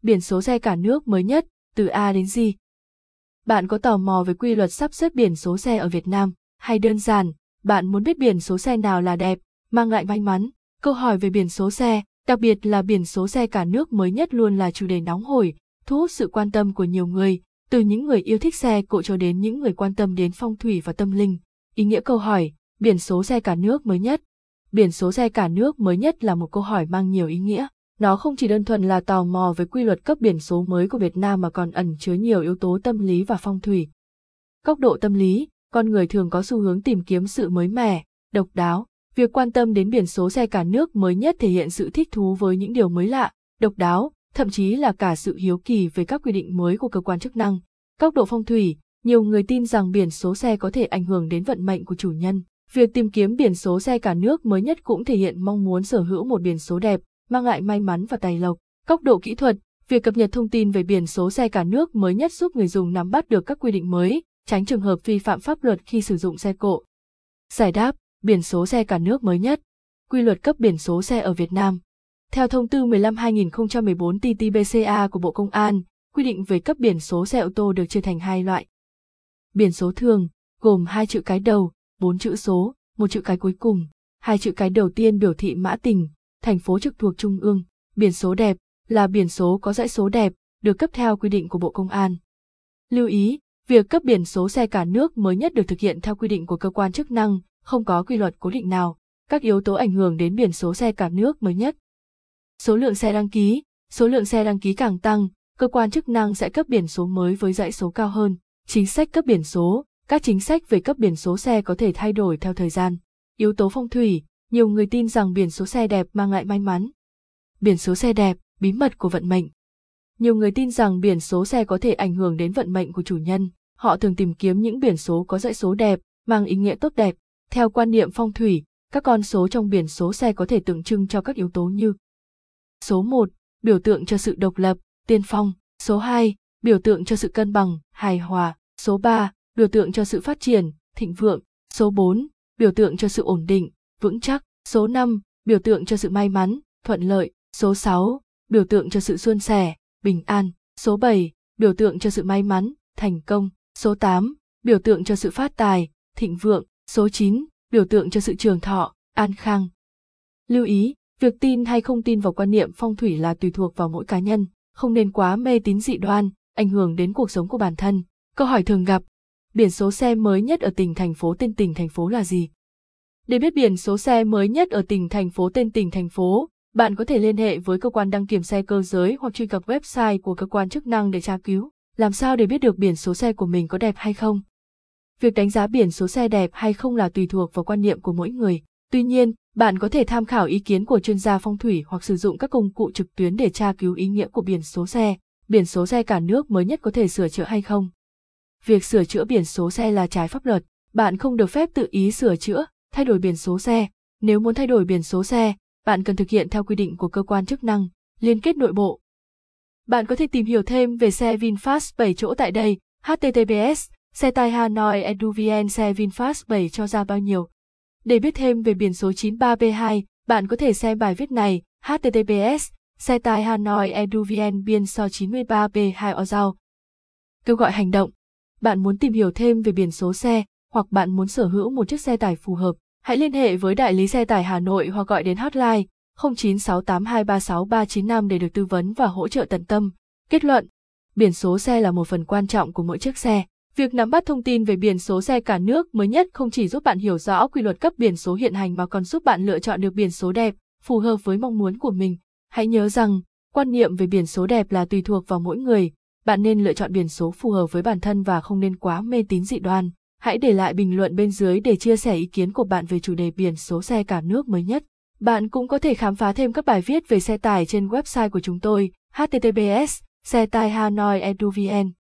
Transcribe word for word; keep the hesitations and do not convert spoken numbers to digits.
Biển số xe cả nước mới nhất, từ A đến Z. Bạn có tò mò về quy luật sắp xếp biển số xe ở Việt Nam, hay đơn giản, bạn muốn biết biển số xe nào là đẹp, mang lại may mắn? Câu hỏi về biển số xe, đặc biệt là biển số xe cả nước mới nhất luôn là chủ đề nóng hổi, thu hút sự quan tâm của nhiều người, từ những người yêu thích xe cộ cho đến những người quan tâm đến phong thủy và tâm linh. Ý nghĩa câu hỏi, biển số xe cả nước mới nhất. Biển số xe cả nước mới nhất là một câu hỏi mang nhiều ý nghĩa. Nó không chỉ đơn thuần là tò mò về quy luật cấp biển số mới của Việt Nam mà còn ẩn chứa nhiều yếu tố tâm lý và phong thủy. Góc độ tâm lý, con người thường có xu hướng tìm kiếm sự mới mẻ, độc đáo. Việc quan tâm đến biển số xe cả nước mới nhất thể hiện sự thích thú với những điều mới lạ, độc đáo, thậm chí là cả sự hiếu kỳ về các quy định mới của cơ quan chức năng. Góc độ phong thủy, nhiều người tin rằng biển số xe có thể ảnh hưởng đến vận mệnh của chủ nhân. Việc tìm kiếm biển số xe cả nước mới nhất cũng thể hiện mong muốn sở hữu một biển số đẹp, mang lại may mắn và tài lộc. Góc độ kỹ thuật, việc cập nhật thông tin về biển số xe cả nước mới nhất giúp người dùng nắm bắt được các quy định mới, tránh trường hợp vi phạm pháp luật khi sử dụng xe cộ. Giải đáp, biển số xe cả nước mới nhất. Quy luật cấp biển số xe ở Việt Nam. Theo thông tư mười lăm hai nghìn không trăm mười bốn T T B C A của Bộ Công an, quy định về cấp biển số xe ô tô được chia thành hai loại. Biển số thường, gồm hai chữ cái đầu, bốn chữ số, một chữ cái cuối cùng. Hai chữ cái đầu tiên biểu thị mã tỉnh, thành phố trực thuộc trung ương. Biển số đẹp là biển số có dãy số đẹp, được cấp theo quy định của Bộ Công an. Lưu ý, việc cấp biển số xe cả nước mới nhất được thực hiện theo quy định của cơ quan chức năng, không có quy luật cố định nào. Các yếu tố ảnh hưởng đến biển số xe cả nước mới nhất. Số lượng xe đăng ký, số lượng xe đăng ký càng tăng, cơ quan chức năng sẽ cấp biển số mới với dãy số cao hơn. Chính sách cấp biển số, các chính sách về cấp biển số xe có thể thay đổi theo thời gian. Yếu tố phong thủy, nhiều người tin rằng biển số xe đẹp mang lại may mắn. Biển số xe đẹp, bí mật của vận mệnh. Nhiều người tin rằng biển số xe có thể ảnh hưởng đến vận mệnh của chủ nhân. Họ thường tìm kiếm những biển số có dãy số đẹp, mang ý nghĩa tốt đẹp. Theo quan niệm phong thủy, các con số trong biển số xe có thể tượng trưng cho các yếu tố như: số một, biểu tượng cho sự độc lập, tiên phong. Số hai, biểu tượng cho sự cân bằng, hài hòa. Số ba, biểu tượng cho sự phát triển, thịnh vượng. Số bốn, biểu tượng cho sự ổn định, vững chắc. Số năm, biểu tượng cho sự may mắn, thuận lợi. Số sáu, biểu tượng cho sự suôn sẻ, bình an. Số bảy, biểu tượng cho sự may mắn, thành công. Số tám, biểu tượng cho sự phát tài, thịnh vượng. Số chín, biểu tượng cho sự trường thọ, an khang. Lưu ý, việc tin hay không tin vào quan niệm phong thủy là tùy thuộc vào mỗi cá nhân, không nên quá mê tín dị đoan, ảnh hưởng đến cuộc sống của bản thân. Câu hỏi thường gặp, biển số xe mới nhất ở tỉnh thành phố tên tỉnh thành phố là gì? Để biết biển số xe mới nhất ở tỉnh thành phố tên tỉnh thành phố, bạn có thể liên hệ với cơ quan đăng kiểm xe cơ giới hoặc truy cập website của cơ quan chức năng để tra cứu. Làm sao để biết được biển số xe của mình có đẹp hay không? Việc đánh giá biển số xe đẹp hay không là tùy thuộc vào quan niệm của mỗi người. Tuy nhiên, bạn có thể tham khảo ý kiến của chuyên gia phong thủy hoặc sử dụng các công cụ trực tuyến để tra cứu ý nghĩa của biển số xe. Biển số xe cả nước mới nhất có thể sửa chữa hay không? Việc sửa chữa biển số xe là trái pháp luật. Bạn không được phép tự ý sửa chữa, thay đổi biển số xe. Nếu muốn thay đổi biển số xe, bạn cần thực hiện theo quy định của cơ quan chức năng. Liên kết nội bộ. Bạn có thể tìm hiểu thêm về xe VinFast bảy chỗ tại đây. H T T P S Xe tai Hanoi Eduvn xe VinFast bảy cho ra bao nhiêu? Để biết thêm về biển số chín ba B hai, bạn có thể xem bài viết này. H T T P S Xe tai Hanoi Eduvn biên so chín ba B hai o giao. Kêu gọi hành động. Bạn muốn tìm hiểu thêm về biển số xe, hoặc bạn muốn sở hữu một chiếc xe tải phù hợp, hãy liên hệ với đại lý xe tải Hà Nội hoặc gọi đến hotline không chín sáu tám hai ba sáu ba chín năm để được tư vấn và hỗ trợ tận tâm. Kết luận, biển số xe là một phần quan trọng của mỗi chiếc xe. Việc nắm bắt thông tin về biển số xe cả nước mới nhất không chỉ giúp bạn hiểu rõ quy luật cấp biển số hiện hành mà còn giúp bạn lựa chọn được biển số đẹp, phù hợp với mong muốn của mình. Hãy nhớ rằng, quan niệm về biển số đẹp là tùy thuộc vào mỗi người. Bạn nên lựa chọn biển số phù hợp với bản thân và không nên quá mê tín dị đoan. Hãy để lại bình luận bên dưới để chia sẻ ý kiến của bạn về chủ đề biển số xe cả nước mới nhất. Bạn cũng có thể khám phá thêm các bài viết về xe tải trên website của chúng tôi, H T T P S Xe tai Hanoi Eduvn.